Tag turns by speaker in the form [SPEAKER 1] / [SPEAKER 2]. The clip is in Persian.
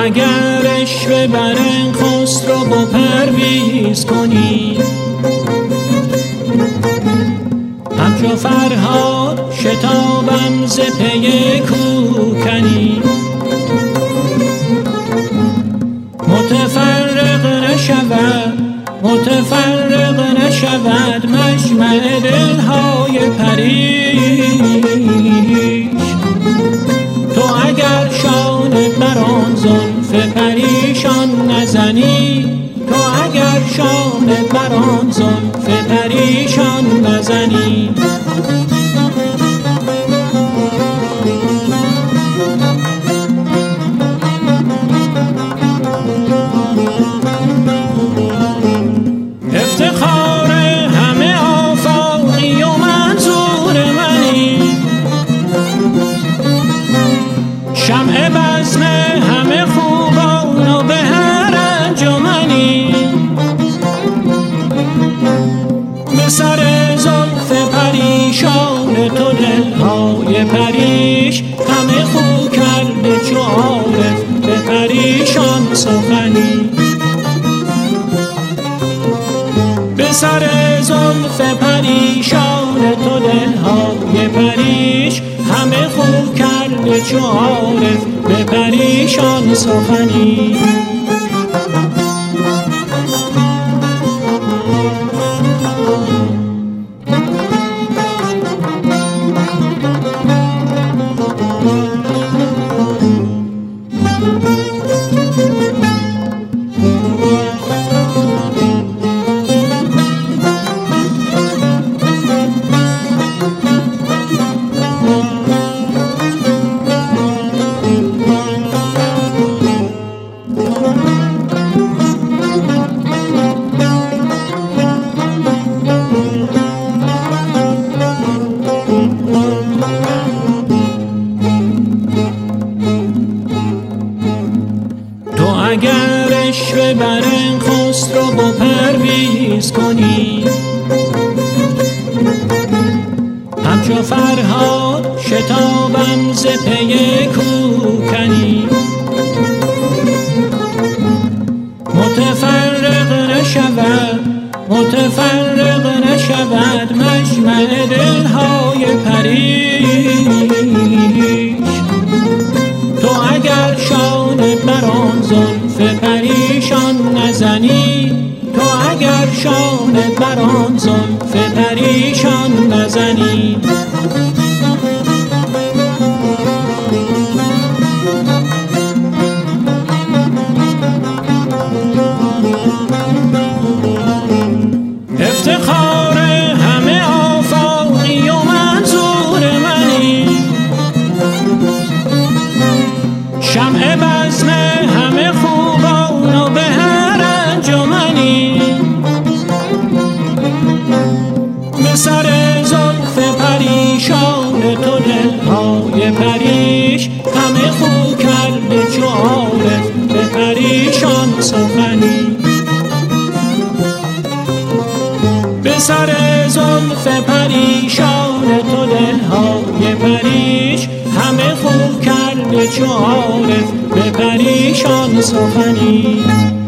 [SPEAKER 1] اگر عشوه بر خسرو و پرویز کنی، همچو فرهاد شتابم ز پی کوکنی. متفرق نشود مجمع دلهای پریش. تو اگر شانه بر آن زلف پریشان نزنی، تو اگر شانه بر آن زلف پریشان نزنی. افتخار همه آفاقی و منظور منی، شمع بزم همه خوبان و به هر انجمنی. به سر زلف پریشان تو دلهای پریش، همه خو کرده چو عارف به پریشان سخنی. به سر زلف پریشان تو دلهای پریش، همه خو کرده چو عارف به پریشان سخنی. اگر عشوه بر خسرو و پرویز کنی، همچو فرهاد شتابم ز پی کوکنی. متفرق نشود مجمع دلهای پریش. تو اگر شانه بر آن زلف پریشان نزنی، تو اگر شانه بر آن زلف پریشان نزنی. افتخار همه آفاقی و منظور منی، شمع بزم همه خوبان و به هر انجمنی. به سر زلف پریشان تو دلهای پریش، همه خو کرده چو عارف به پریشان سخنی. به سر زلف پریشان تو دلهای پریش، همه خو کرده چو عارف به پریشان سخنی.